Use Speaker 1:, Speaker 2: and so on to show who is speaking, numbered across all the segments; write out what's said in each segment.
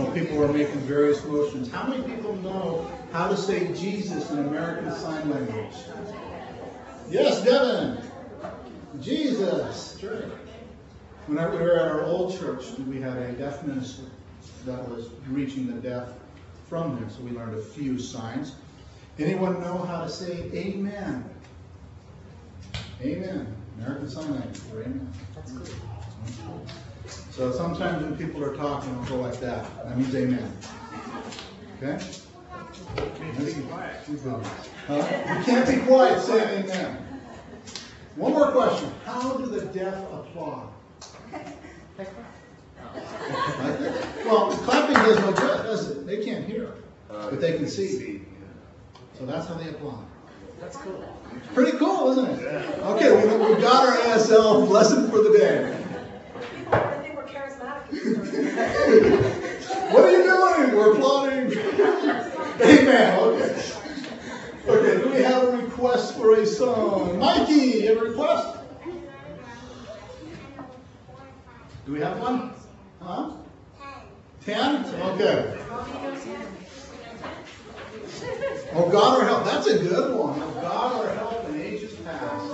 Speaker 1: people are making various motions. How many people know how to say Jesus in American Sign Language? Yes, Devin. Jesus. Sure. When we were at our old church, we had a deaf minister that was reaching the deaf from there. So we learned a few signs. Anyone know how to say amen? Amen. American Sign Language for amen.
Speaker 2: That's good.
Speaker 1: So sometimes when people are talking, I'll go like that. That means amen. Okay? Be quiet. You can't be quiet saying amen. One more question. How do the deaf applaud? Well, clapping does no good, does it? They can't hear, but they can see. So that's how they applaud.
Speaker 2: That's cool.
Speaker 1: Pretty cool, isn't it? Okay, we've got our ASL lesson for the day.
Speaker 2: I think we're charismatic.
Speaker 1: What are you doing? We're applauding. Amen. Okay. Okay, do we have a request for a song? Mikey, you have a request? Do we have one? Huh? 10? Okay. Oh, God our help. That's a good one. Oh, God our help in ages past.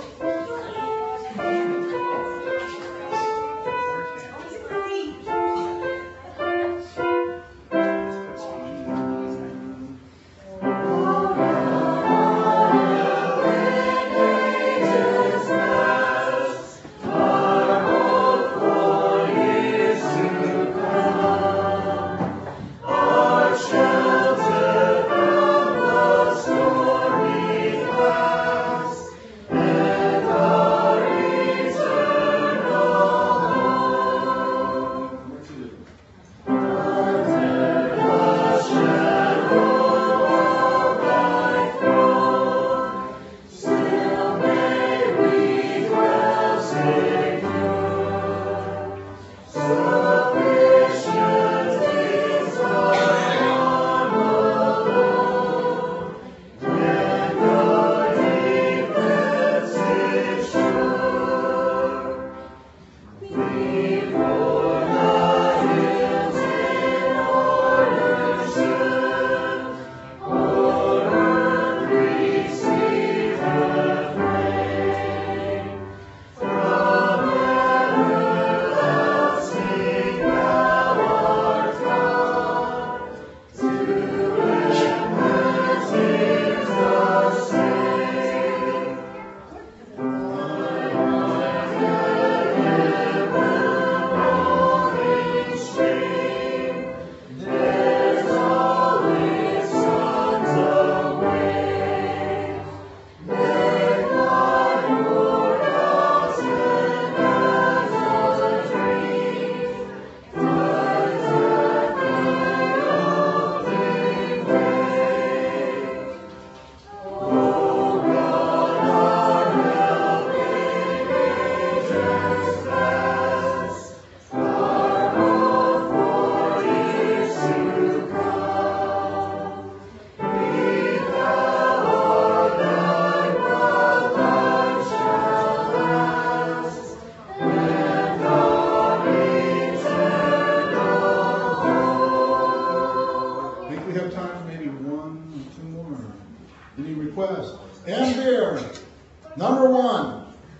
Speaker 1: And beer. Number 1.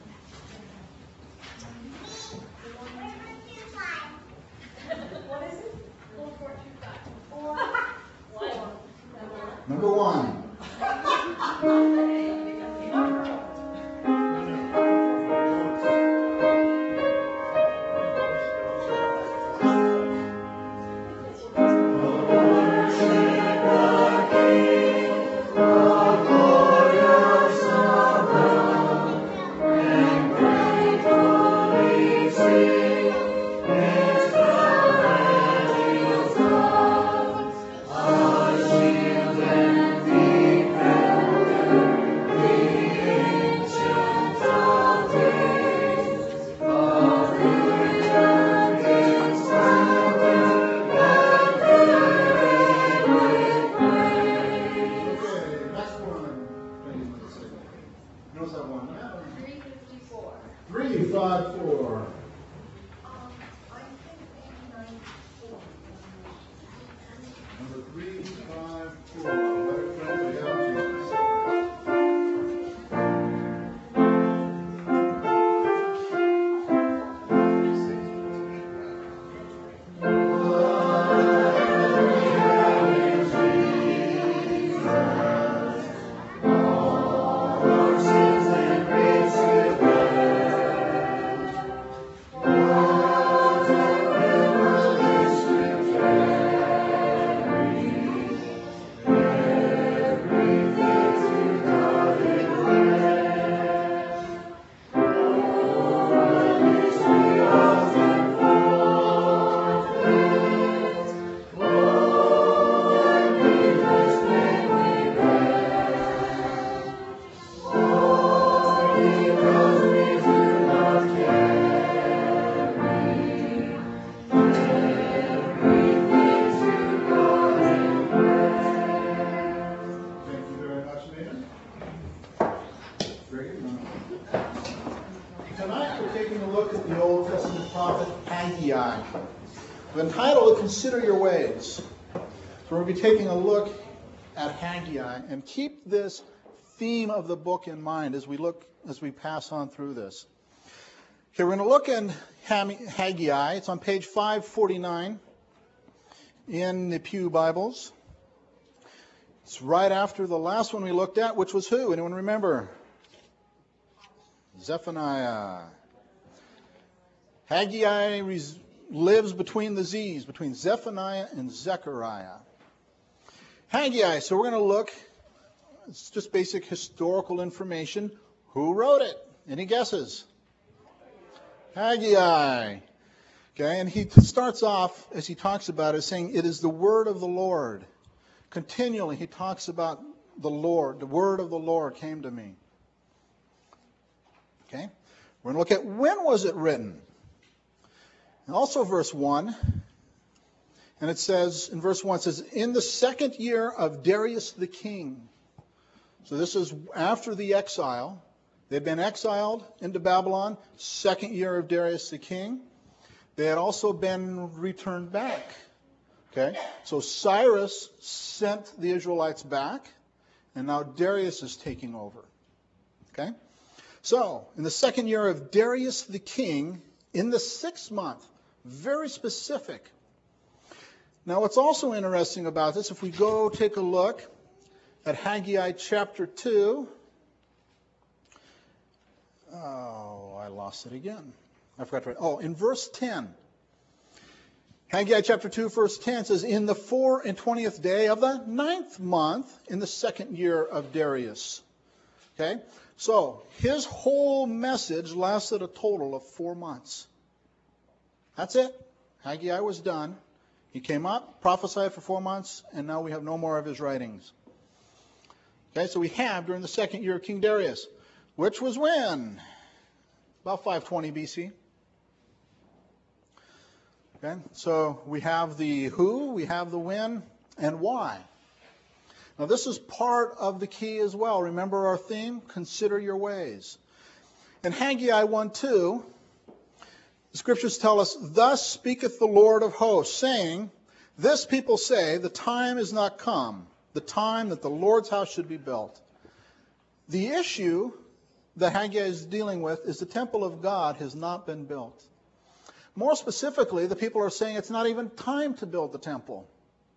Speaker 1: Number 1. 3, 5, 4. Let it pray for the out Jesus. Tonight we're taking a look at the Old Testament prophet Haggai. The entitled, Consider Your Ways. So we'll be taking a look at Haggai, and keep this theme of the book in mind as we pass on through this. Okay, we're going to look in Haggai. It's on page 549 in the Pew Bibles. It's right after the last one we looked at, which was who? Anyone remember? Zephaniah. Haggai lives between the Z's, between Zephaniah and Zechariah. Haggai, so we're going to look, it's just basic historical information. Who wrote it? Any guesses? Haggai. Okay, and he starts off, as he talks about it, saying, it is the word of the Lord. Continually, he talks about the Lord. The word of the Lord came to me. Okay, we're going to look at when was it written. And also verse 1. And it says, in verse 1, it says, in the second year of Darius the king. So this is after the exile. They've been exiled into Babylon, second year of Darius the king. They had also been returned back. Okay, so Cyrus sent the Israelites back, and now Darius is taking over. Okay, so in the second year of Darius the king, in the 6th month, very specific. Now, what's also interesting about this, if we go take a look at Haggai chapter 2. Oh, I lost it again. I forgot to write. Oh, in verse 10. Haggai chapter 2, verse 10 says, in the 24th day of the 9th month, in the second year of Darius. Okay? So, his whole message lasted a total of 4 months. That's it. Haggai was done. He came up, prophesied for 4 months, and now we have no more of his writings. Okay, so we have during the second year of King Darius, which was when? About 520 BC. Okay, so we have the who, we have the when, and why. Now this is part of the key as well. Remember our theme? Consider your ways. In Haggai 1:2, the scriptures tell us, thus speaketh the Lord of hosts, saying, this people say, the time is not come, the time that the Lord's house should be built. The issue that Haggai is dealing with is the temple of God has not been built. More specifically, the people are saying it's not even time to build the temple.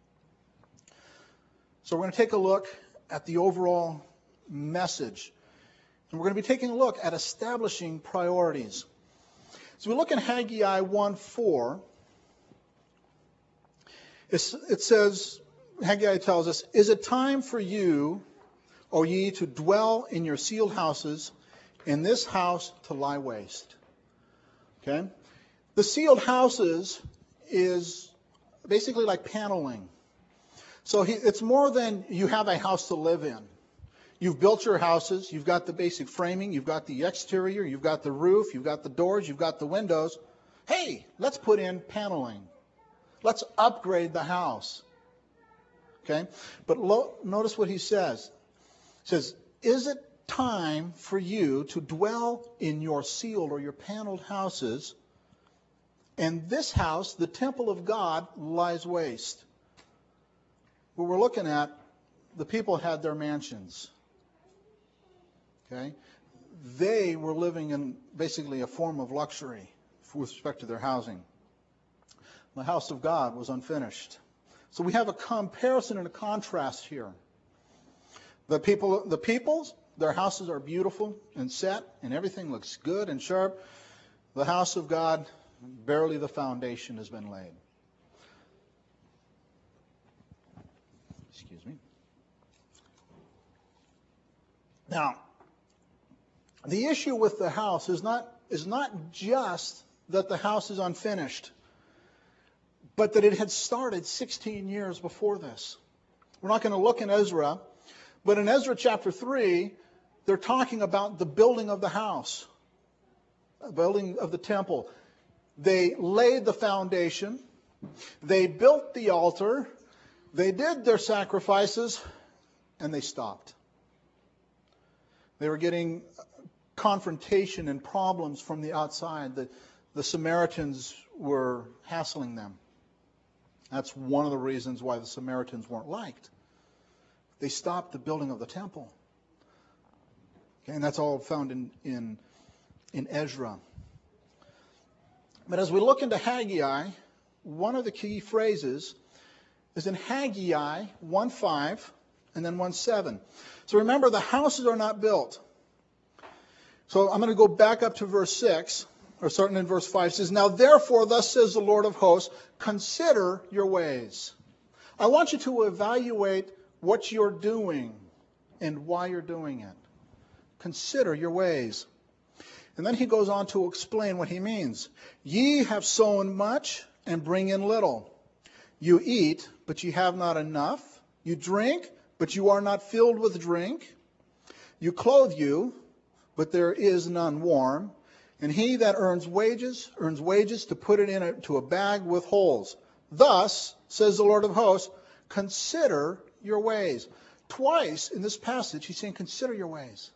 Speaker 1: So we're going to take a look at the overall message. And we're going to be taking a look at establishing priorities. So we look in Haggai 1:4. It says, Haggai tells us, is it time for you, O ye, to dwell in your sealed houses, in this house to lie waste? Okay? The sealed houses is basically like paneling. So it's more than you have a house to live in. You've built your houses, you've got the basic framing, you've got the exterior, you've got the roof, you've got the doors, you've got the windows. Hey, let's put in paneling. Let's upgrade the house. Okay? But notice what he says. He says, is it time for you to dwell in your sealed or your paneled houses, and this house, the temple of God, lies waste? But we're looking at the people had their mansions. Okay? They were living in basically a form of luxury with respect to their housing. The house of God was unfinished. So we have a comparison and a contrast here. The peoples, their houses are beautiful and set, and everything looks good and sharp. The house of God, barely the foundation has been laid. Excuse me. Now, the issue with the house is not just that the house is unfinished, but that it had started 16 years before this. We're not going to look in Ezra, but in Ezra chapter 3, they're talking about the building of the house, the building of the temple. They laid the foundation, they built the altar, they did their sacrifices, and they stopped. They were getting confrontation and problems from the outside. The Samaritans were hassling them. That's one of the reasons why the Samaritans weren't liked. They stopped the building of the temple. Okay, and that's all found in Ezra. But as we look into Haggai, one of the key phrases is in Haggai 1:5 and then 1:7. So remember, the houses are not built. So I'm going to go back up to verse 6, or starting in verse 5. It says, "Now therefore, thus says the Lord of hosts, consider your ways." I want you to evaluate what you're doing and why you're doing it. Consider your ways. And then he goes on to explain what he means. "Ye have sown much and bring in little. You eat, but ye have not enough. You drink, but you are not filled with drink. You clothe you, but there is none warm. And he that earns wages to put it into a bag with holes. Thus, says the Lord of hosts, consider your ways." Twice in this passage, he's saying, consider your ways.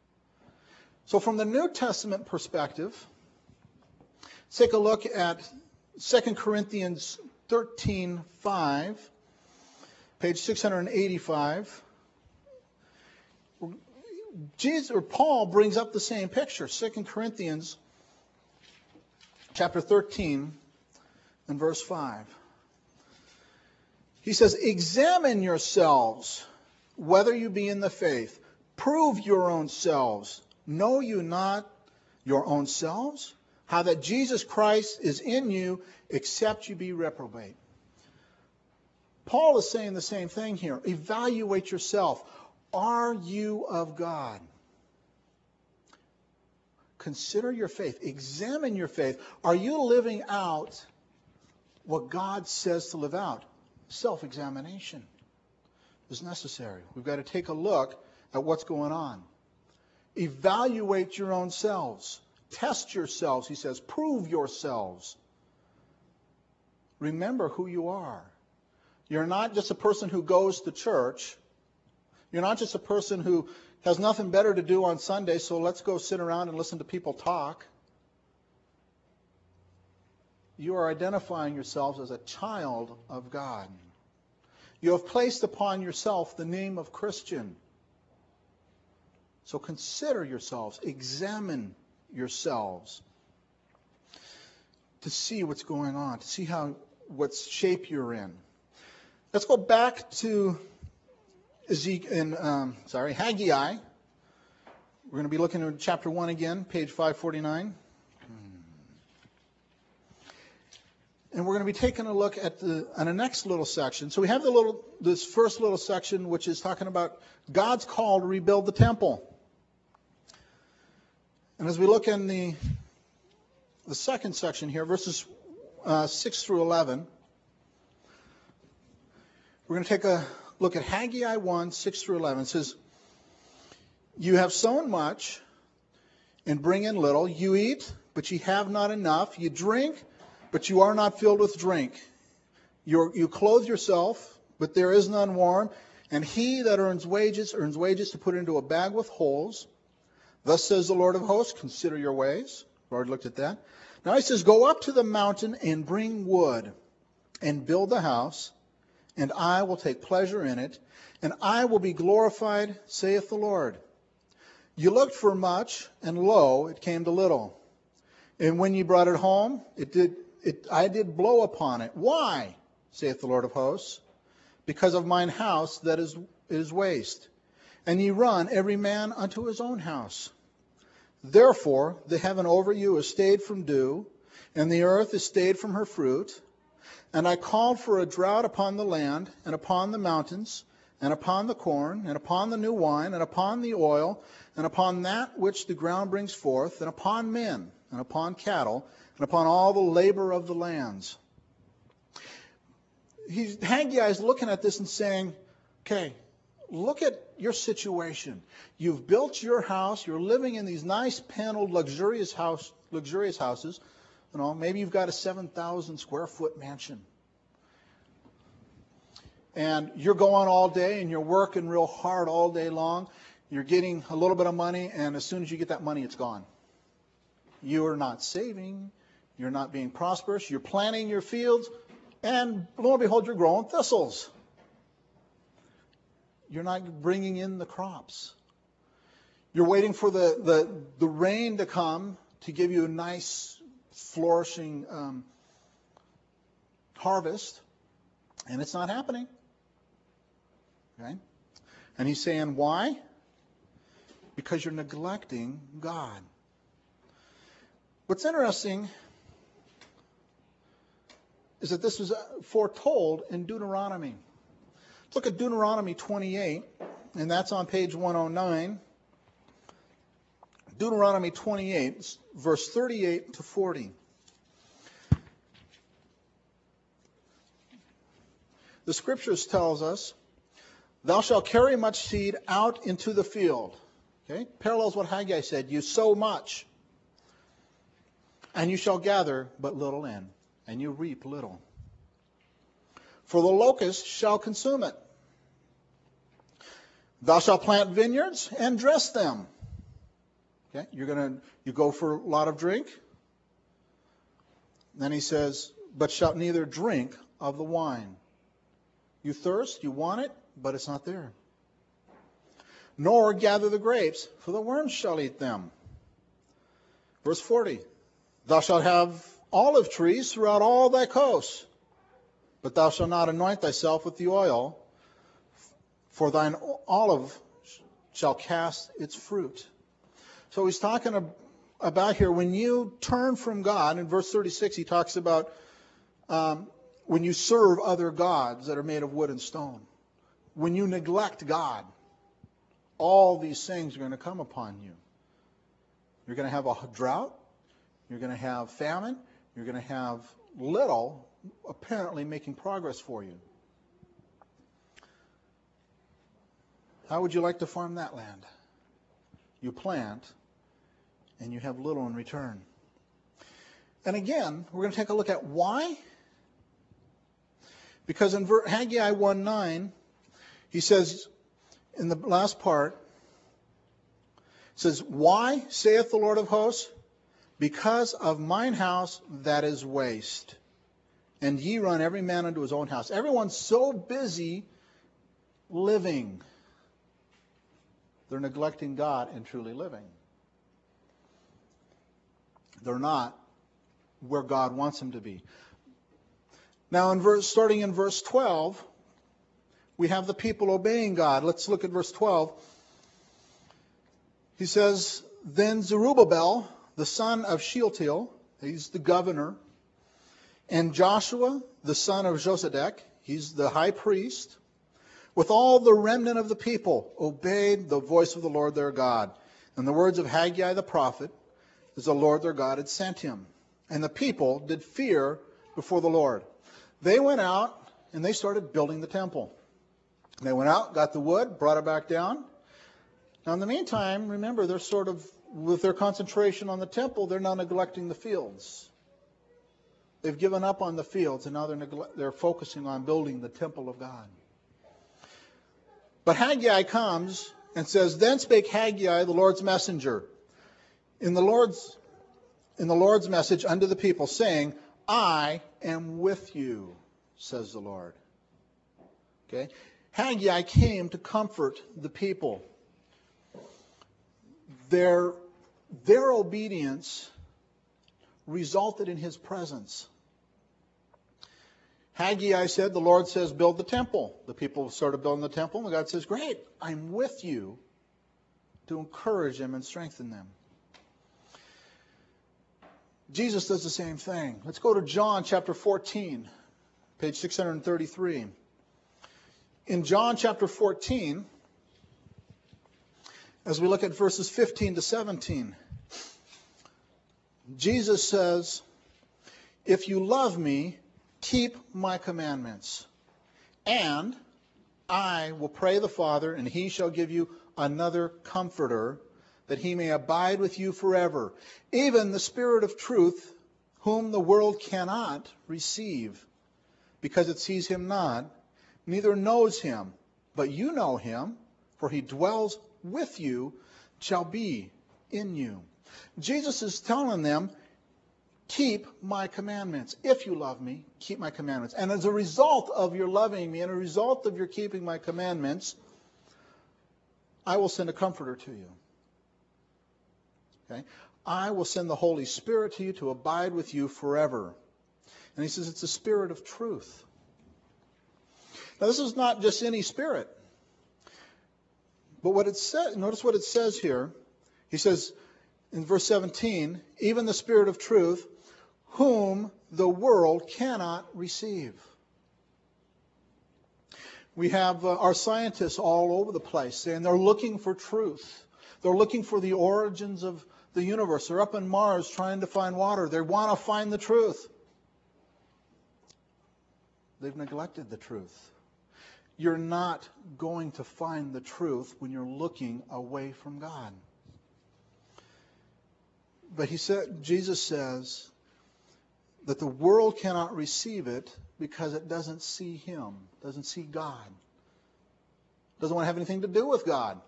Speaker 1: So from the New Testament perspective, let's take a look at 2 Corinthians 13:5, page 685. Paul brings up the same picture. 2 Corinthians chapter 13 and verse 5. He says, "Examine yourselves whether you be in the faith. Prove your own selves. Know you not your own selves? How that Jesus Christ is in you, except you be reprobate." Paul is saying the same thing here. Evaluate yourself. Are you of God? Consider your faith. Examine your faith. Are you living out what God says to live out? Self-examination is necessary. We've got to take a look at what's going on. Evaluate your own selves. Test yourselves, he says. Prove yourselves. Remember who you are. You're not just a person who goes to church. You're not just a person who has nothing better to do on Sunday, so let's go sit around and listen to people talk. You are identifying yourselves as a child of God. You have placed upon yourself the name of Christian. So consider yourselves, examine yourselves to see what's going on, to see what shape you're in. Let's go back to Haggai. We're going to be looking at chapter 1 again, page 549. And we're going to be taking a look at the next little section. So we have this first little section, which is talking about God's call to rebuild the temple. And as we look in the second section here, verses 6 through 11, we're going to take a look at Haggai 1, 6 through 11. It says, "You have sown much and bring in little. You eat, but ye have not enough. You drink, but you are not filled with drink. You clothe yourself, but there is none warm. And he that earns wages to put into a bag with holes. Thus says the Lord of hosts, consider your ways." We've already looked at that. Now he says, "Go up to the mountain and bring wood and build the house, and I will take pleasure in it, and I will be glorified, saith the Lord. You looked for much, and lo, it came to little. And when ye brought it home, I did blow upon it. Why, saith the Lord of hosts? Because of mine house that is waste. And ye run every man unto his own house. Therefore the heaven over you is stayed from dew, and the earth is stayed from her fruit. And I called for a drought upon the land, and upon the mountains, and upon the corn, and upon the new wine, and upon the oil, and upon that which the ground brings forth, and upon men, and upon cattle, and upon all the labor of the lands. Haggai is looking at this and saying, okay, look at your situation. You've built your house. You're living in these nice paneled, luxurious houses. You know, maybe you've got a 7,000 square foot mansion. And you're going all day and you're working real hard all day long. You're getting a little bit of money, and as soon as you get that money, it's gone. You are not saving. You're not being prosperous. You're planting your fields, and lo and behold, you're growing thistles. You're not bringing in the crops. You're waiting for the rain to come to give you a nice, flourishing harvest, and it's not happening. Okay? And he's saying, why? Because you're neglecting God. What's interesting is that this was foretold in Deuteronomy. Look at Deuteronomy 28, and that's on page 109. Deuteronomy 28, verse 38 to 40. The scriptures tells us, thou shalt carry much seed out into the field. Okay? Parallels what Haggai said. You sow much, and you shall gather but little in, and you reap little. For the locust shall consume it. Thou shalt plant vineyards and dress them. Okay? You go for a lot of drink. Then he says, but shalt neither drink of the wine. You thirst, you want it, but it's not there. Nor gather the grapes, for the worms shall eat them. Verse 40. Thou shalt have olive trees throughout all thy coasts, but thou shalt not anoint thyself with the oil, for thine olive shall cast its fruit. So he's talking about here, when you turn from God, in verse 36 he talks about when you serve other gods that are made of wood and stone. When you neglect God, all these things are going to come upon you. You're going to have a drought. You're going to have famine. You're going to have little apparently making progress for you. How would you like to farm that land? You plant, and you have little in return. And again, we're going to take a look at why. Because in Haggai 1:9, he says, in the last part, it says, why, saith the Lord of hosts? Because of mine house that is waste, and ye run every man unto his own house. Everyone's so busy living, they're neglecting God and truly living. They're not where God wants them to be. Now, starting in verse 12, we have the people obeying God. Let's look at verse 12. He says, then Zerubbabel, the son of Shealtiel, he's the governor, and Joshua, the son of Josedek, he's the high priest, with all the remnant of the people, obeyed the voice of the Lord their God. And the words of Haggai the prophet, as the Lord their God had sent him. And the people did fear before the Lord. They went out and they started building the temple. They went out, got the wood, brought it back down. Now in the meantime, remember, they're sort of, with their concentration on the temple, they're now neglecting the fields. They've given up on the fields, and now they're focusing on building the temple of God. But Haggai comes and says, then spake Haggai, the Lord's messenger, in the Lord's message unto the people, saying, I am with you, says the Lord. Okay? Haggai came to comfort the people. Their obedience resulted in his presence. Haggai said, the Lord says, build the temple. The people started building the temple, and God says, great, I'm with you to encourage them and strengthen them. Jesus does the same thing. Let's go to John chapter 14, page 633. In John chapter 14, as we look at verses 15 to 17, Jesus says, if you love me, keep my commandments, and I will pray the Father, and he shall give you another comforter, that he may abide with you forever, even the Spirit of truth, whom the world cannot receive, because it sees him not, neither knows him. But you know him, for he dwells with you, shall be in you. Jesus is telling them, keep my commandments. If you love me, keep my commandments. And as a result of your loving me, and a result of your keeping my commandments, I will send a comforter to you. Okay? I will send the Holy Spirit to you to abide with you forever. And he says it's the Spirit of truth. Now this is not just any spirit. But what it says, notice what it says here. He says in verse 17, even the Spirit of truth, whom the world cannot receive. We have our scientists all over the place saying they're looking for truth. They're looking for the origins of the universe. They're up in Mars trying to find water. They want to find the truth. They've neglected the truth. You're not going to find the truth when you're looking away from God. But Jesus says that the world cannot receive it because it doesn't see him, doesn't see God, doesn't want to have anything to do with God.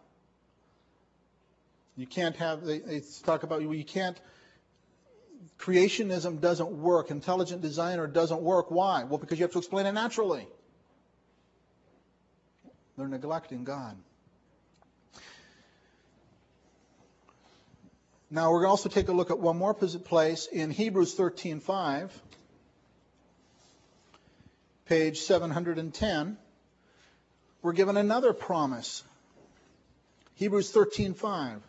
Speaker 1: You can't have, they talk about, you can't, creationism doesn't work, intelligent designer doesn't work. Why? Well, because you have to explain it naturally. They're neglecting God. Now we're going to also take a look at one more place in Hebrews 13:5, page 710. We're given another promise. Hebrews 13:5.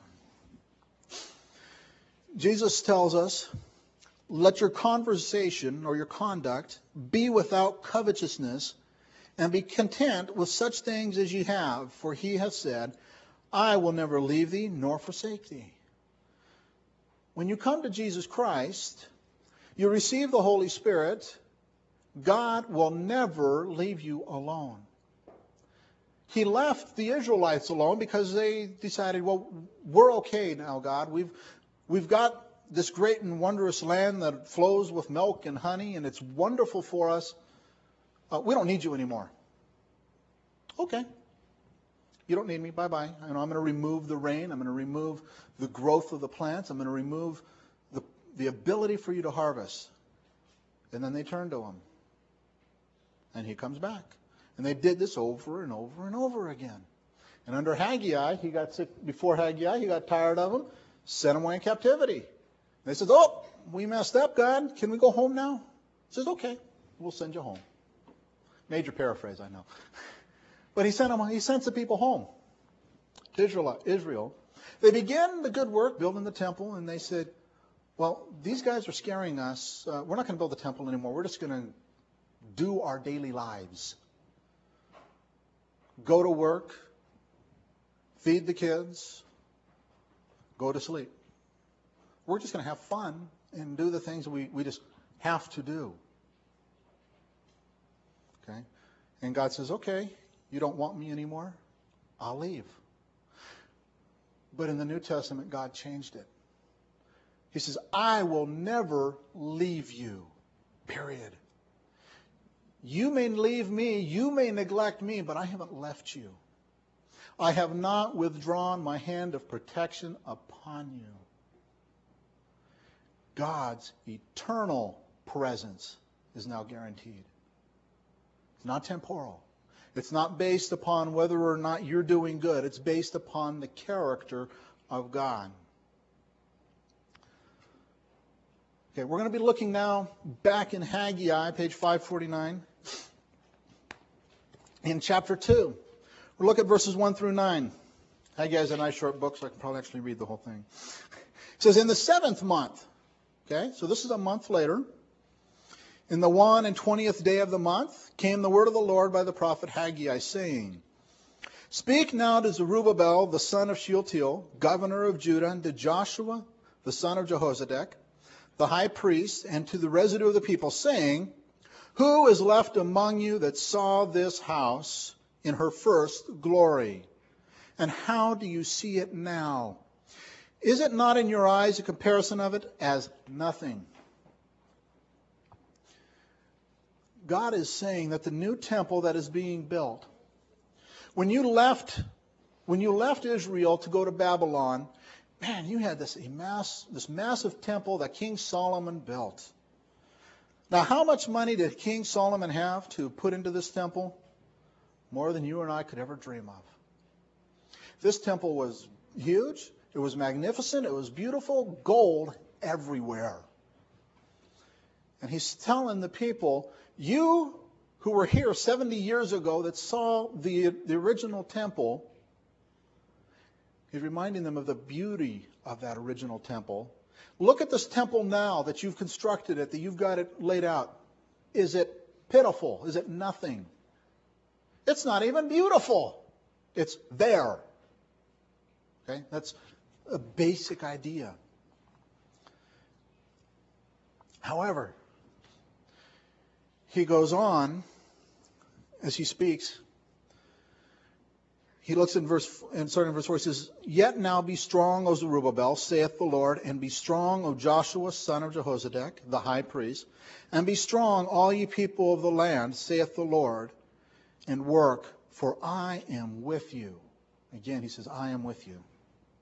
Speaker 1: Jesus tells us, let your conversation or your conduct be without covetousness, and be content with such things as ye have, for he hath said, I will never leave thee nor forsake thee. When you come to Jesus Christ, you receive the Holy Spirit. God will never leave you alone. He left the Israelites alone because they decided, well, we're okay now, God. We've got this great and wondrous land that flows with milk and honey, and it's wonderful for us. We don't need you anymore. Okay. You don't need me. Bye-bye. I'm going to remove the rain. I'm going to remove the growth of the plants. I'm going to remove the ability for you to harvest. And then they turn to him. And he comes back. And they did this over and over and over again. And under Haggai, he got sick. Before Haggai, he got tired of them, sent them away in captivity. And they said, oh, we messed up, God. Can we go home now? He says, okay, we'll send you home. Major paraphrase, I know. But he sent the people home to Israel. They began the good work, building the temple, and they said, well, these guys are scaring us. We're not going to build the temple anymore. We're just going to do our daily lives. Go to work, feed the kids, go to sleep. We're just going to have fun and do the things we just have to do. Okay? And God says, okay, you don't want me anymore? I'll leave. But in the New Testament, God changed it. He says, I will never leave you, period. You may leave me, you may neglect me, but I haven't left you. I have not withdrawn my hand of protection upon you. God's eternal presence is now guaranteed. It's not temporal. It's not based upon whether or not you're doing good. It's based upon the character of God. Okay, we're going to be looking now back in Haggai, page 549, in chapter 2. We'll look at verses 1 through 9. Haggai is a nice short book, so I can probably actually read the whole thing. It says, in the 7th month, okay, so this is a month later, in the 1 and 20th day of the month, came the word of the Lord by the prophet Haggai, saying, Speak now to Zerubbabel, the son of Shealtiel, governor of Judah, and to Joshua, the son of Jehozadak, the high priest, and to the residue of the people, saying, Who is left among you that saw this house in her first glory? And how do you see it now? Is it not in your eyes a comparison of it as nothing? God is saying that the new temple that is being built, when you left Israel to go to Babylon, man, you had this massive temple that King Solomon built. Now, how much money did King Solomon have to put into this temple? More than you and I could ever dream of. This temple was huge. It was magnificent. It was beautiful. Gold everywhere. And he's telling the people, you who were here 70 years ago that saw the original temple, he's reminding them of the beauty of that original temple. Look at this temple now that you've constructed it, that you've got it laid out. Is it pitiful? Is it nothing? It's not even beautiful. It's there. Okay? That's a basic idea. However, he goes on as he speaks. He looks in starting in verse 4, he says, Yet now be strong, O Zerubbabel, saith the Lord, and be strong, O Joshua, son of Jehozadak, the high priest, and be strong, all ye people of the land, saith the Lord, and work, for I am with you. Again, he says, I am with you.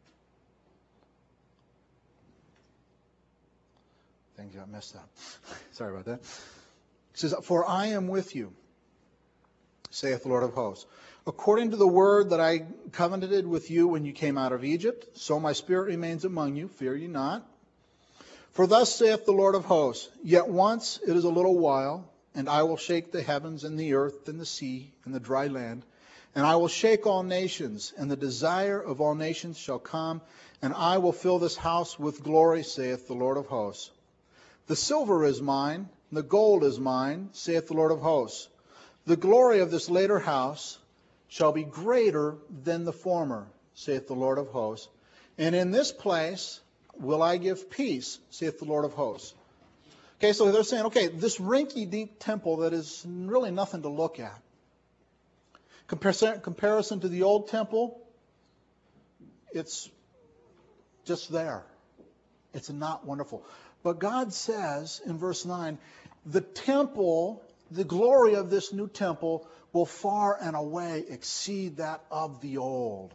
Speaker 1: Things got messed up. Sorry about that. He says, For I am with you, saith the Lord of hosts. According to the word that I covenanted with you when you came out of Egypt, so my spirit remains among you, fear ye not. For thus saith the Lord of hosts, Yet once it is a little while, and I will shake the heavens and the earth and the sea and the dry land, and I will shake all nations, and the desire of all nations shall come, and I will fill this house with glory, saith the Lord of hosts. The silver is mine, the gold is mine, saith the Lord of hosts. The glory of this later house shall be greater than the former, saith the Lord of hosts. And in this place will I give peace, saith the Lord of hosts. Okay, so they're saying, okay, this rinky-dink temple that is really nothing to look at. Comparison to the old temple, it's just there. It's not wonderful. But God says in verse 9, the temple, the glory of this new temple will far and away exceed that of the old.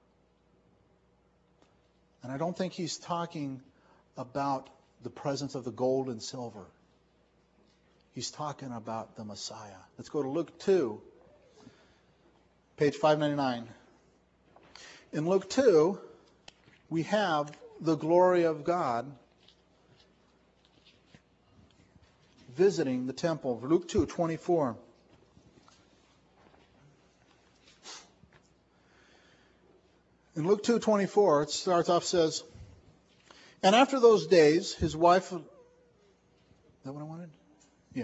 Speaker 1: And I don't think he's talking about the presence of the gold and silver. He's talking about the Messiah. Let's go to Luke 2, page 599. In Luke 2, we have the glory of God visiting the temple. Luke 2:24. In Luke 2:24, it starts off, says, And after those days, his wife... Is that what I wanted? Yeah.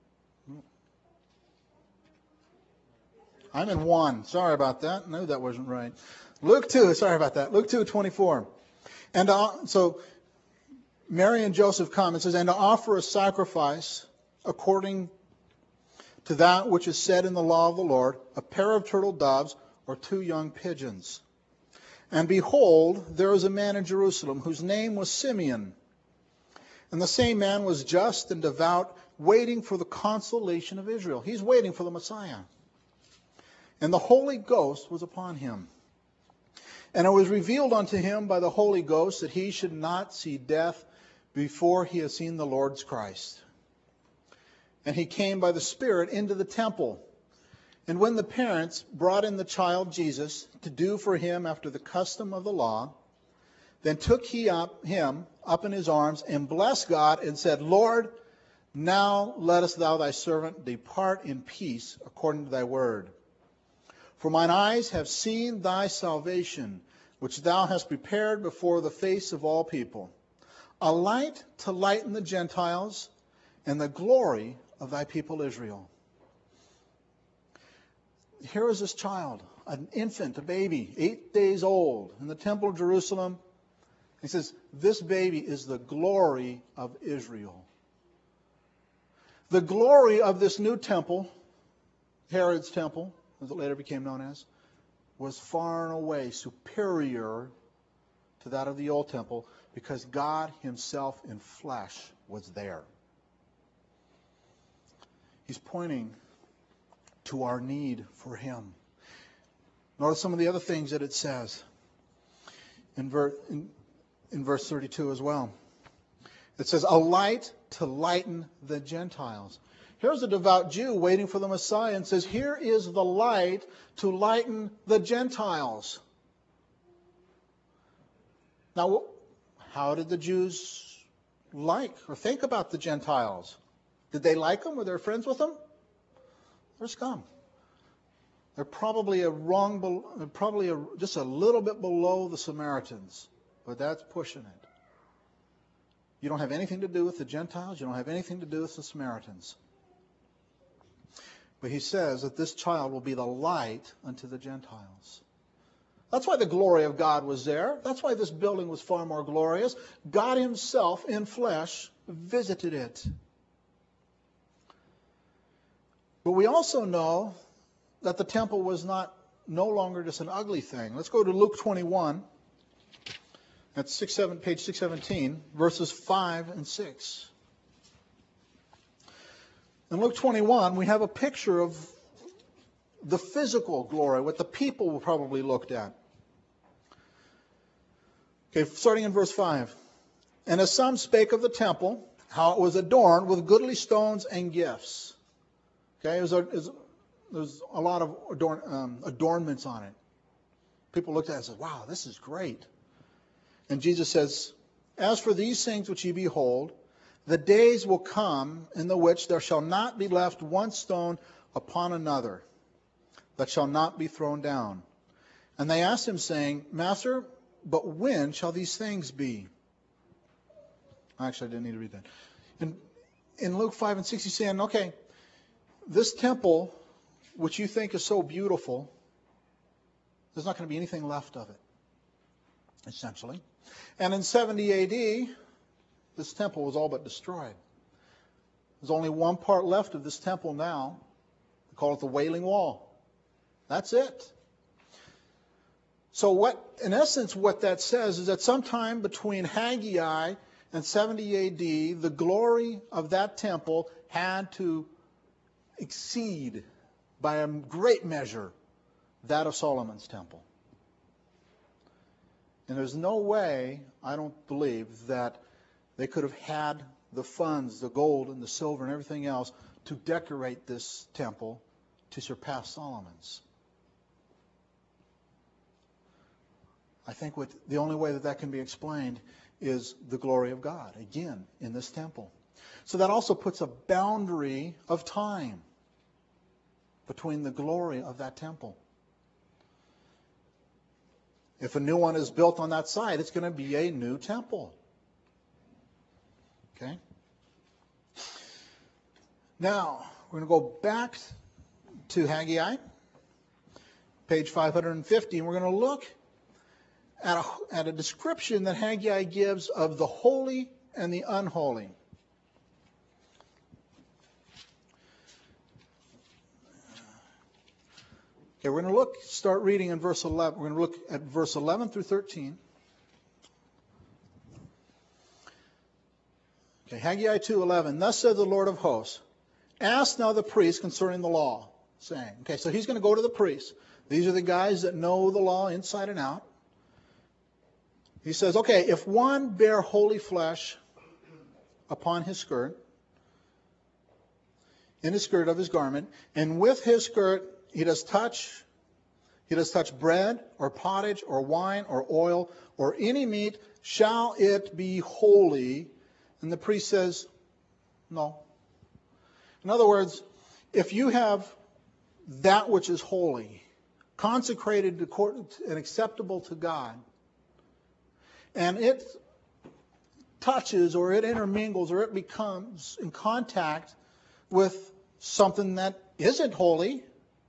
Speaker 1: I'm in 1. Sorry about that. No, that wasn't right. Luke 2, sorry about that. Luke 2:24. And so Mary and Joseph come. It says, And to offer a sacrifice according to that which is said in the law of the Lord, a pair of turtle doves or 2 young pigeons. And behold, there was a man in Jerusalem whose name was Simeon. And the same man was just and devout, waiting for the consolation of Israel. He's waiting for the Messiah. And the Holy Ghost was upon him. And it was revealed unto him by the Holy Ghost that he should not see death before he had seen the Lord's Christ. And he came by the Spirit into the temple. And when the parents brought in the child Jesus to do for him after the custom of the law, then took him up in his arms and blessed God and said, Lord, now lettest thou thy servant depart in peace according to thy word. For mine eyes have seen thy salvation, which thou hast prepared before the face of all people, a light to lighten the Gentiles and the glory of thy people Israel. Here is this child, an infant, a baby, 8 days old, in the temple of Jerusalem. He says, this baby is the glory of Israel. The glory of this new temple, Herod's temple, as it later became known as, was far and away superior to that of the old temple because God himself in flesh was there. He's pointing to our need for him. Notice some of the other things that it says in verse 32 as well. It says, a light to lighten the Gentiles. Here's a devout Jew waiting for the Messiah and says, here is the light to lighten the Gentiles. Now, how did the Jews like or think about the Gentiles? Did they like them? Were they friends with them? They're scum. They're probably just a little bit below the Samaritans, but that's pushing it. You don't have anything to do with the Gentiles. You don't have anything to do with the Samaritans. But he says that this child will be the light unto the Gentiles. That's why the glory of God was there. That's why this building was far more glorious. God himself in flesh visited it. But we also know that the temple was no longer just an ugly thing. Let's go to Luke 21. That's page 617, verses 5 and 6. In Luke 21, we have a picture of the physical glory, what the people probably looked at. Okay, starting in verse 5. And as some spake of the temple, how it was adorned with goodly stones and gifts. Okay, there's a lot of adornments on it. People looked at it and said, wow, this is great. And Jesus says, as for these things which ye behold, the days will come in the which there shall not be left one stone upon another that shall not be thrown down. And they asked him, saying, Master, but when shall these things be? Actually, I didn't need to read that. In Luke 5 and 6, he's saying, okay, this temple, which you think is so beautiful, there's not going to be anything left of it, essentially. And in 70 A.D., this temple was all but destroyed. There's only one part left of this temple now. We call it the Wailing Wall. That's it. So in essence, what that says is that sometime between Haggai and 70 A.D., the glory of that temple had to exceed by a great measure that of Solomon's temple. And there's no way, I don't believe, that they could have had the funds, the gold and the silver and everything else to decorate this temple to surpass Solomon's. I think the only way that can be explained is the glory of God, again, in this temple. So that also puts a boundary of time between the glory of that temple. If a new one is built on that site, it's going to be a new temple. Okay? Now, we're going to go back to Haggai, page 550, and we're going to look at a description that Haggai gives of the holy and the unholy. Okay, we're going to start reading in verse 11. We're going to look at verse 11 through 13. Okay, Haggai 2:11. Thus said the Lord of hosts, ask now the priest concerning the law, saying. Okay, so he's going to go to the priests. These are the guys that know the law inside and out. He says, okay, if one bear holy flesh upon his skirt, in the skirt of his garment, and with his skirt he does touch bread or pottage or wine or oil or any meat, shall it be holy? And the priest says, no. In other words, if you have that which is holy, consecrated and acceptable to God, and it touches or it intermingles or it becomes in contact with something that isn't holy,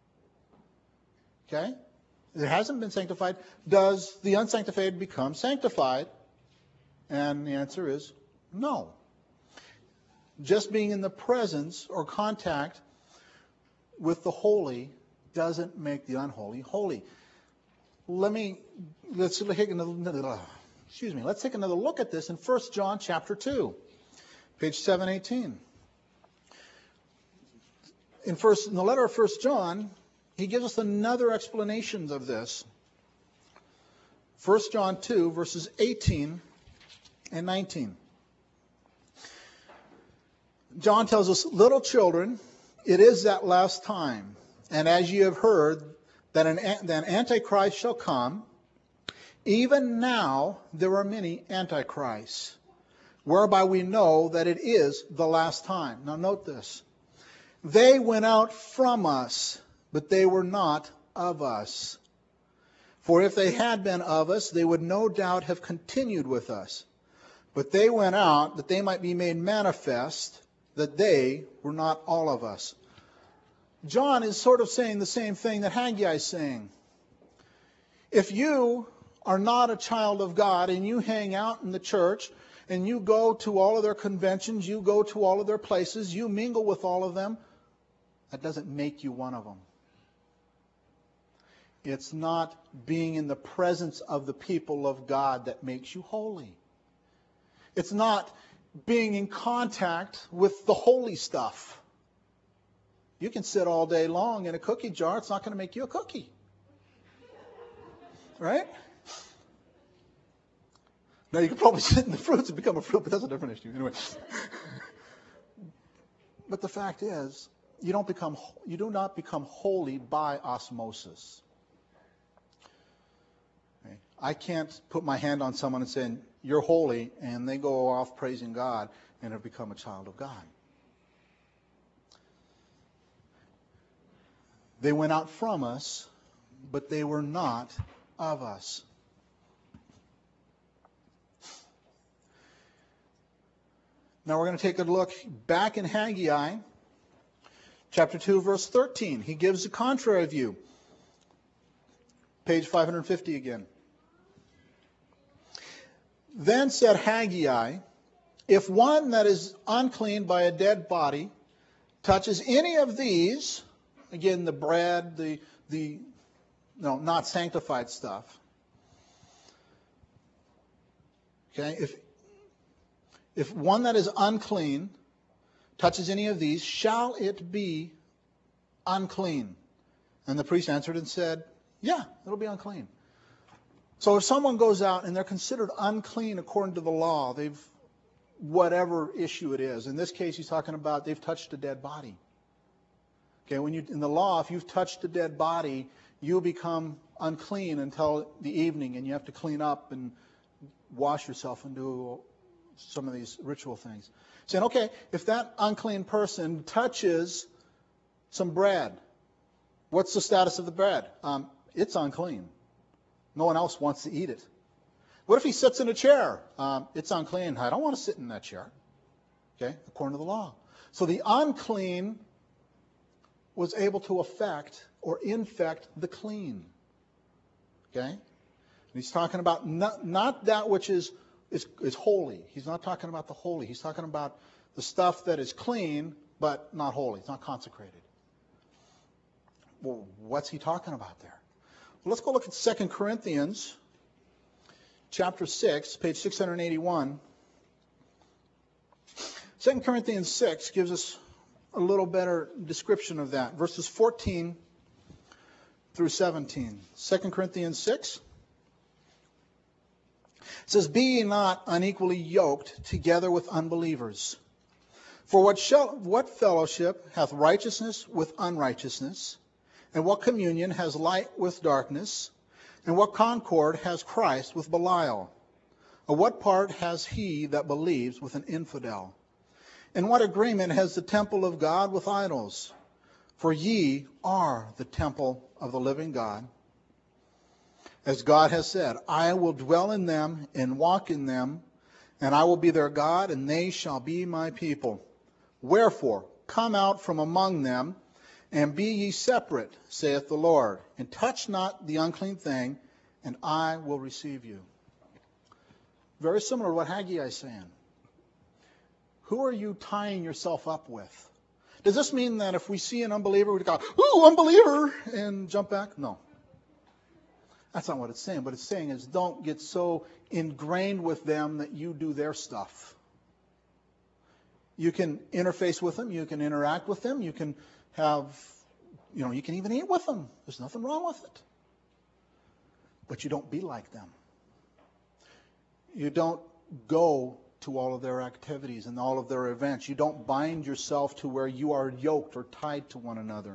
Speaker 1: okay, it hasn't been sanctified, does the unsanctified become sanctified? And the answer is no. Just being in the presence or contact with the holy doesn't make the unholy holy. Let's take another look at this in 1 John chapter 2, page 718. In the letter of 1 John, he gives us another explanation of this. 1 John 2, verses 18 and 19. John tells us, little children, it is that last time, and as ye have heard, that an Antichrist shall come, even now there are many Antichrists, whereby we know that it is the last time. Now note this. They went out from us, but they were not of us. For if they had been of us, they would no doubt have continued with us. But they went out that they might be made manifest that they were not all of us. John is sort of saying the same thing that Haggai is saying. If you are not a child of God and you hang out in the church and you go to all of their conventions, you go to all of their places, you mingle with all of them, that doesn't make you one of them. It's not being in the presence of the people of God that makes you holy. It's not being in contact with the holy stuff. You can sit all day long in a cookie jar. It's not going to make you a cookie. Right? Now, you can probably sit in the fruits and become a fruit, but that's a different issue. Anyway. But the fact is, you do not become holy by osmosis. Okay? I can't put my hand on someone and say, you're holy, and they go off praising God and have become a child of God. They went out from us, but they were not of us. Now we're going to take a look back in Haggai, chapter 2, verse 13. He gives a contrary view. Page 550 again. Then said Haggai, if one that is unclean by a dead body touches any of these, again, the bread, not sanctified stuff. Okay, if one that is unclean touches any of these, shall it be unclean? And the priest answered and said, yeah, it'll be unclean. So if someone goes out and they're considered unclean according to the law, whatever issue it is. In this case, he's talking about they've touched a dead body. Okay, in the law, if you've touched a dead body, you become unclean until the evening, and you have to clean up and wash yourself and do some of these ritual things. Saying, okay, if that unclean person touches some bread, what's the status of the bread? It's unclean. No one else wants to eat it. What if he sits in a chair? It's unclean. I don't want to sit in that chair. Okay, according to the law. So the unclean was able to affect or infect the clean. Okay? And he's talking about not that which is holy. He's not talking about the holy. He's talking about the stuff that is clean but not holy. It's not consecrated. Well, what's he talking about there? Well, let's go look at 2 Corinthians chapter 6, page 681. 2 Corinthians 6 gives us a little better description of that. Verses 14 through 17. 2 Corinthians 6 says, be ye not unequally yoked together with unbelievers. For what fellowship hath righteousness with unrighteousness? And what communion has light with darkness? And what concord has Christ with Belial? Or what part has he that believes with an infidel? And what agreement has the temple of God with idols? For ye are the temple of the living God. As God has said, I will dwell in them and walk in them, and I will be their God, and they shall be my people. Wherefore, come out from among them, and be ye separate, saith the Lord, and touch not the unclean thing, and I will receive you. Very similar to what Haggai is saying. Who are you tying yourself up with? Does this mean that if we see an unbeliever, we go, ooh, unbeliever, and jump back? No. That's not what it's saying. What it's saying is don't get so ingrained with them that you do their stuff. You can interface with them. You can interact with them. You can you can even eat with them. There's nothing wrong with it. But you don't be like them. You don't go to all of their activities and all of their events. You don't bind yourself to where you are yoked or tied to one another.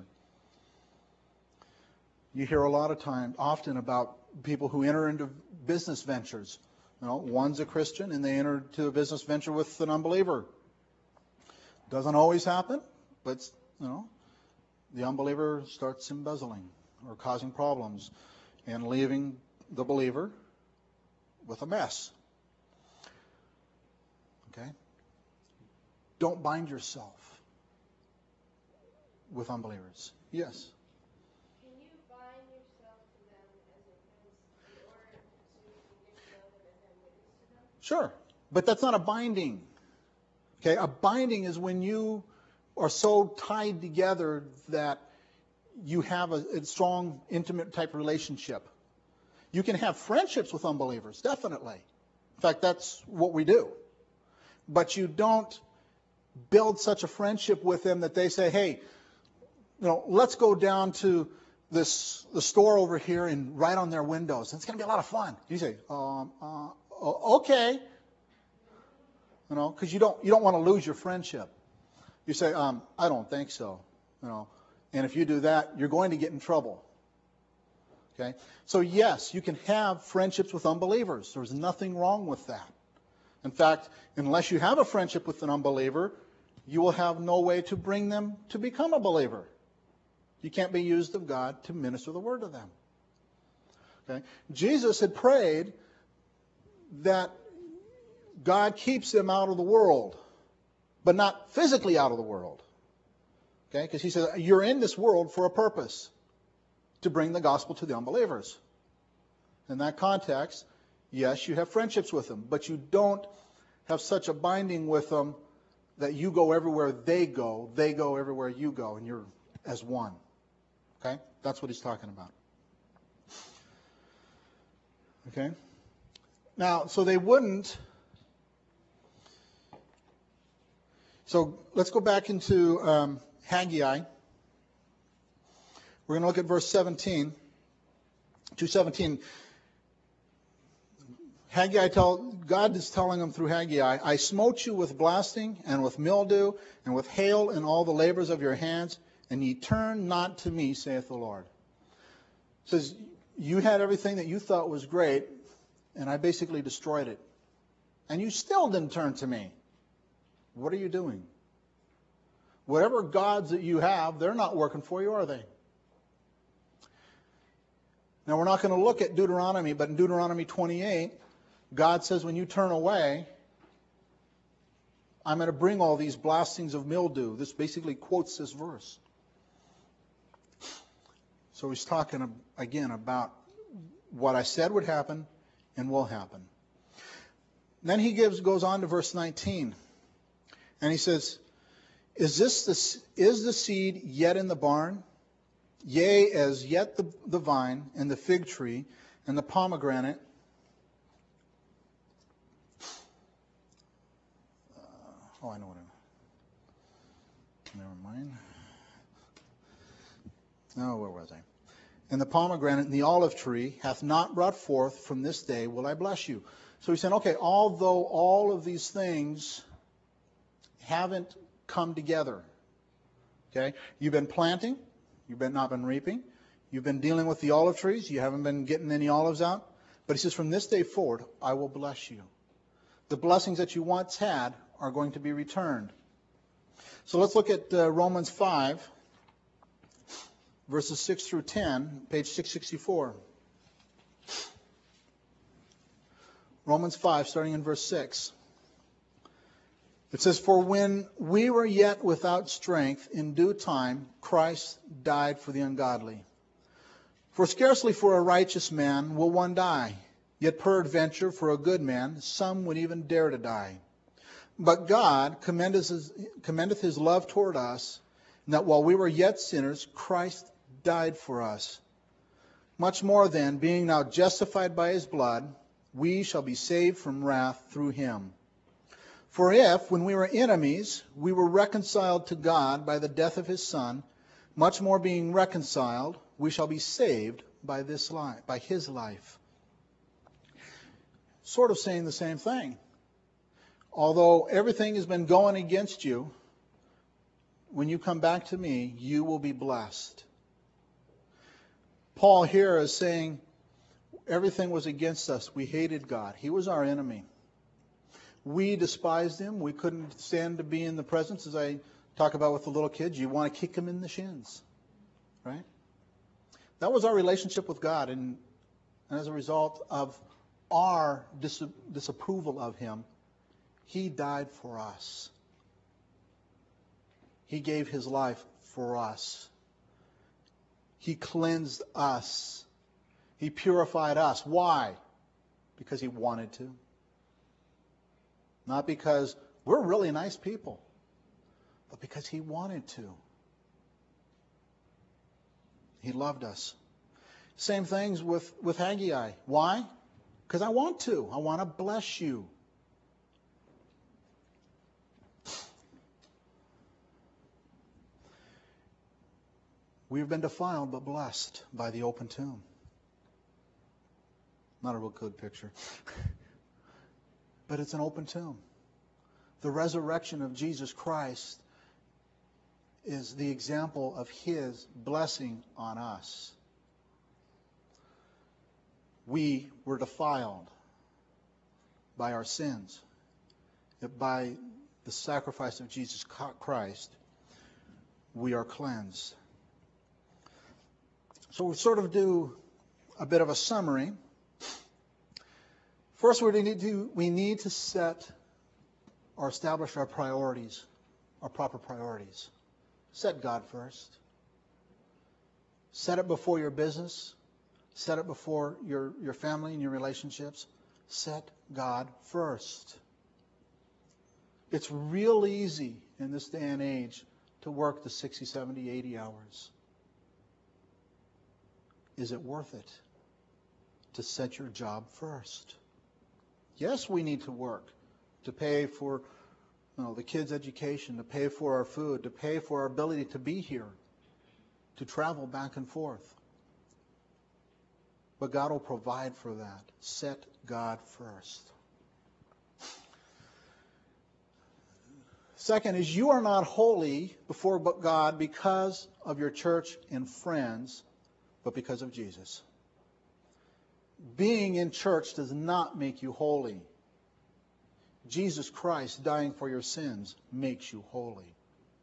Speaker 1: You hear often about people who enter into business ventures. One's a Christian and they enter into a business venture with an unbeliever. Doesn't always happen, but the unbeliever starts embezzling or causing problems and leaving the believer with a mess. Okay? Don't bind yourself with unbelievers. Yes?
Speaker 3: Can you bind yourself to them in order to get to know them and then witness to them?
Speaker 1: Sure. But that's not a binding. Okay? A binding is when you are so tied together that you have a strong, intimate type relationship. You can have friendships with unbelievers, definitely. In fact, that's what we do. But you don't build such a friendship with them that they say, hey, let's go down to the store over here and write on their windows. It's going to be a lot of fun. You say, okay. Because you don't want to lose your friendship. You say, I don't think so. And if you do that, you're going to get in trouble. Okay? So yes, you can have friendships with unbelievers. There's nothing wrong with that. In fact, unless you have a friendship with an unbeliever, you will have no way to bring them to become a believer. You can't be used of God to minister the word to them. Okay? Jesus had prayed that God keeps them out of the world, but not physically out of the world. Okay? Because he said, you're in this world for a purpose, to bring the gospel to the unbelievers. In that context, yes, you have friendships with them, but you don't have such a binding with them that you go everywhere they go everywhere you go, and you're as one. Okay? That's what he's talking about. Okay? Now, so they wouldn't. So let's go back into Haggai. We're going to look at verse 17. 2:17. God is telling them through Haggai, I smote you with blasting and with mildew and with hail in all the labors of your hands, and ye turn not to me, saith the Lord. It says, you had everything that you thought was great, and I basically destroyed it. And you still didn't turn to me. What are you doing? Whatever gods that you have, they're not working for you, are they? Now, we're not going to look at Deuteronomy, but in Deuteronomy 28, God says when you turn away, I'm going to bring all these blastings of mildew. This basically quotes this verse. So he's talking again about what I said would happen and will happen. Then he goes on to verse 19. And he says, Is the seed yet in the barn? Yea, as yet the vine and the fig tree and the pomegranate. I know what never mind. Oh, where was I? And the pomegranate and the olive tree hath not brought forth, from this day will I bless you. So he's saying, okay, although all of these things haven't come together, okay, you've been planting, You've not been reaping. You've been dealing with the olive trees. You haven't been getting any olives out. But he says, from this day forward, I will bless you. The blessings that you once had are going to be returned. So let's look at Romans 5, verses 6 through 10, page 664. Romans 5, starting in verse 6. It says, for when we were yet without strength, in due time, Christ died for the ungodly. For scarcely for a righteous man will one die, yet peradventure for a good man some would even dare to die. But God commendeth his love toward us, and that while we were yet sinners, Christ died for us. Much more then, being now justified by his blood, we shall be saved from wrath through him. For if, when we were enemies, we were reconciled to God by the death of his Son, much more being reconciled, we shall be saved by his life. Sort of saying the same thing. Although everything has been going against you, when you come back to me, you will be blessed. Paul here is saying everything was against us. We hated God. He was our enemy. We despised him. We couldn't stand to be in the presence. As I talk about with the little kids, you want to kick him in the shins. Right? That was our relationship with God. And as a result of our disapproval of him, he died for us. He gave his life for us. He cleansed us. He purified us. Why? Because he wanted to. Not because we're really nice people, but because he wanted to. He loved us. Same things with Haggai. Why? Because I want to. I want to bless you. We've been defiled but blessed by the open tomb. Not a real good picture. But it's an open tomb. The resurrection of Jesus Christ is the example of his blessing on us. We were defiled by our sins. Yet by the sacrifice of Jesus Christ, we are cleansed. So we sort of do a bit of a summary. First, we need to set or establish our priorities, our proper priorities. Set God first. Set it before your business. Set it before your family and your relationships. Set God first. It's real easy in this day and age to work the 60, 70, 80 hours. Is it worth it to set your job first? Yes, we need to work to pay for the kids' education, to pay for our food, to pay for our ability to be here, to travel back and forth. But God will provide for that. Set God first. Second is you are not holy before God because of your church and friends, but because of Jesus. Being in church does not make you holy. Jesus Christ dying for your sins makes you holy.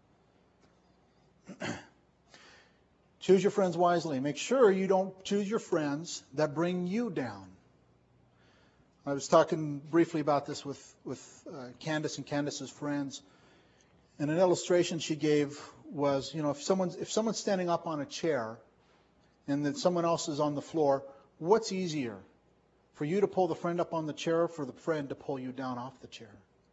Speaker 1: Choose your friends wisely. Make sure you don't choose your friends that bring you down. I was talking briefly about this with Candace and Candace's friends. And an illustration she gave was, if someone's standing up on a chair and then someone else is on the floor, what's easier? For you to pull the friend up on the chair or for the friend to pull you down off the chair?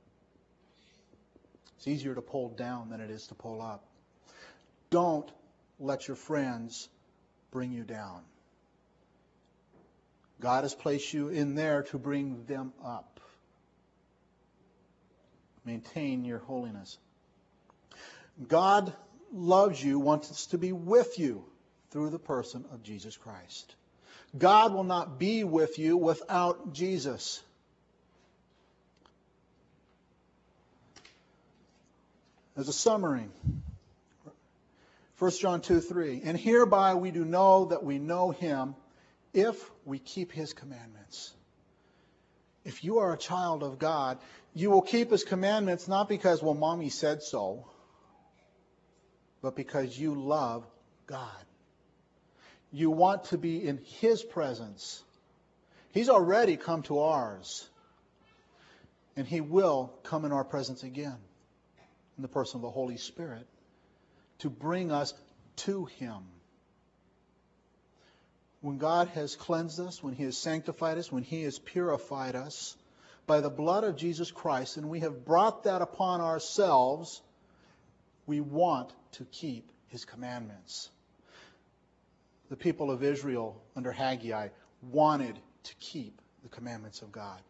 Speaker 1: It's easier to pull down than it is to pull up. Don't let your friends bring you down. God has placed you in there to bring them up. Maintain your holiness. God loves you, wants to be with you through the person of Jesus Christ. God will not be with you without Jesus. As a summary, 1 John 2:3. And hereby we do know that we know him if we keep his commandments. If you are a child of God, you will keep his commandments not because, well, mommy said so, but because you love God. You want to be in his presence. He's already come to ours. And he will come in our presence again in the person of the Holy Spirit to bring us to him. When God has cleansed us, when he has sanctified us, when he has purified us by the blood of Jesus Christ, and we have brought that upon ourselves, we want to keep his commandments. The people of Israel under Haggai wanted to keep the commandments of God.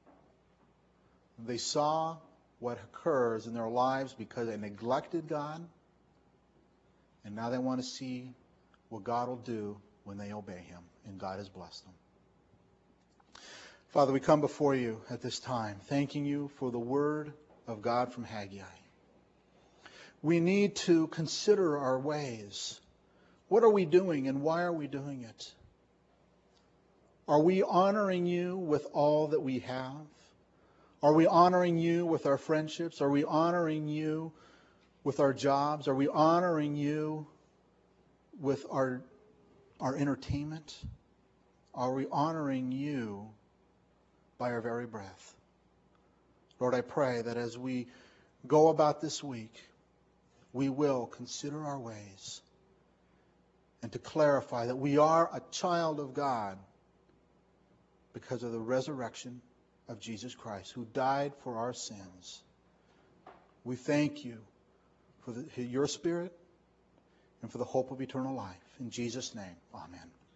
Speaker 1: They saw what occurs in their lives because they neglected God, and now they want to see what God will do when they obey him, and God has blessed them. Father, we come before you at this time, thanking you for the word of God from Haggai. We need to consider our ways. What are we doing, and why are we doing it? Are we honoring you with all that we have? Are we honoring you with our friendships? Are we honoring you with our jobs? Are we honoring you with our entertainment? Are we honoring you by our very breath? Lord, I pray that as we go about this week, we will consider our ways and to clarify that we are a child of God because of the resurrection of Jesus Christ, who died for our sins. We thank you for your Spirit and for the hope of eternal life. In Jesus' name, amen.